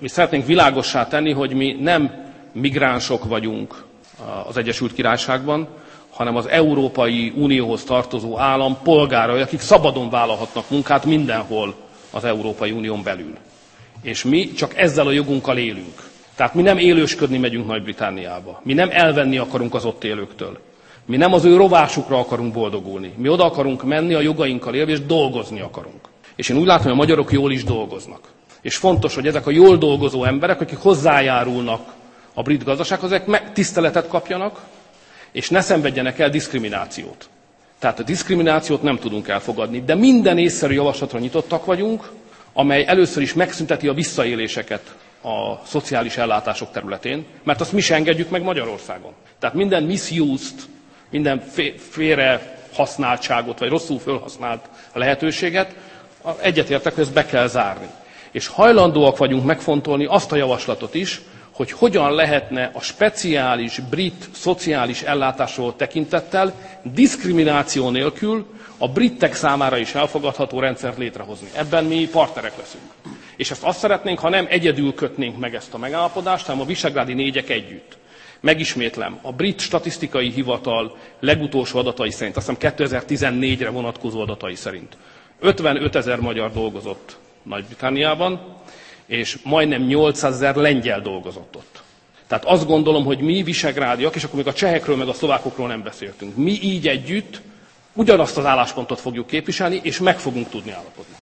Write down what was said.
Mi szeretnénk világossá tenni, hogy mi nem migránsok vagyunk az Egyesült Királyságban, hanem az Európai Unióhoz tartozó állam polgárai, akik szabadon vállalhatnak munkát mindenhol az Európai Unión belül. És mi csak ezzel a jogunkkal élünk. Tehát mi nem élősködni megyünk Nagy-Britanniába. Mi nem elvenni akarunk az ott élőktől. Mi nem az ő rovásukra akarunk boldogulni. Mi oda akarunk menni, a jogainkkal élve, és dolgozni akarunk. És én úgy látom, hogy a magyarok jól is dolgoznak. És fontos, hogy ezek a jól dolgozó emberek, akik hozzájárulnak a brit gazdasághoz, ezek tiszteletet kapjanak, és ne szenvedjenek el diszkriminációt. Tehát a diszkriminációt nem tudunk elfogadni, de minden észszerű javaslatra nyitottak vagyunk, amely először is megszünteti a visszaéléseket a szociális ellátások területén, mert azt mi sem engedjük meg Magyarországon. Tehát minden misused, minden félre használtságot, vagy rosszul fölhasznált lehetőséget, egyetértek, hogy ezt be kell zárni. És hajlandóak vagyunk megfontolni azt a javaslatot is, hogy hogyan lehetne a speciális brit szociális ellátásról tekintettel diszkrimináció nélkül a britek számára is elfogadható rendszert létrehozni. Ebben mi partnerek leszünk. És ezt azt szeretnénk, ha nem egyedül kötnénk meg ezt a megállapodást, hanem a visegrádi négyek együtt. Megismétlem, a brit statisztikai hivatal legutolsó adatai szerint, azt hiszem 2014-re vonatkozó adatai szerint 55 000 magyar dolgozott Nagy-Britanniában, és majdnem 800 000 lengyel dolgozott ott. Tehát azt gondolom, hogy mi visegrádiak, és akkor még a csehekről meg a szlovákokról nem beszéltünk, mi így együtt ugyanazt az álláspontot fogjuk képviselni, és meg fogunk tudni állapodni.